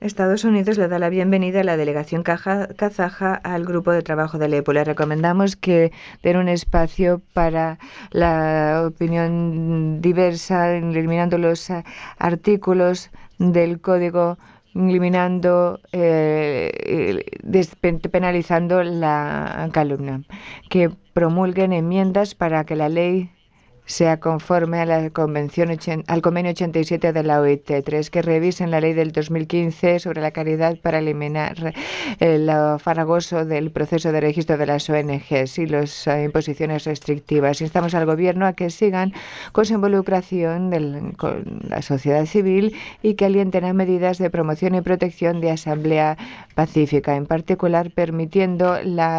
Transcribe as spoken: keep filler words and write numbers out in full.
Estados Unidos le da la bienvenida a la delegación caja- kazaja al grupo de trabajo de Alepo. Le recomendamos que den un espacio para la opinión diversa, eliminando los ah, artículos del código, eliminando, eh, eh, despen- penalizando la calumnia, que promulguen enmiendas para que la ley sea conforme a la convención ochen- al convenio ochenta y siete de la O I T. Tres, que revisen la ley del dos mil quince sobre la caridad para eliminar eh, lo farragoso del proceso de registro de las O N Ges y las eh, imposiciones restrictivas. Instamos al Gobierno a que sigan con su involucración del- con la sociedad civil y que alienten a medidas de promoción y protección de asamblea pacífica, en particular permitiendo la